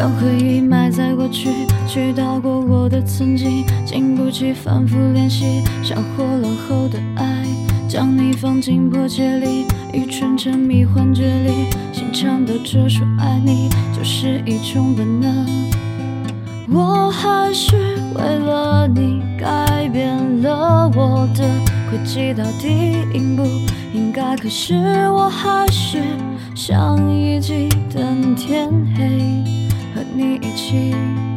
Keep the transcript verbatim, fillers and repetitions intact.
让回忆埋在过去，去到过我的曾经，经不起反复练习，像火冷后的爱，将你放进破戒里，愚蠢沉迷幻觉里，心唱的这首爱你，就是一种本能。我还是为了你改变了我的轨迹，到底应不应该？可是我还是想一起等天黑，和你一起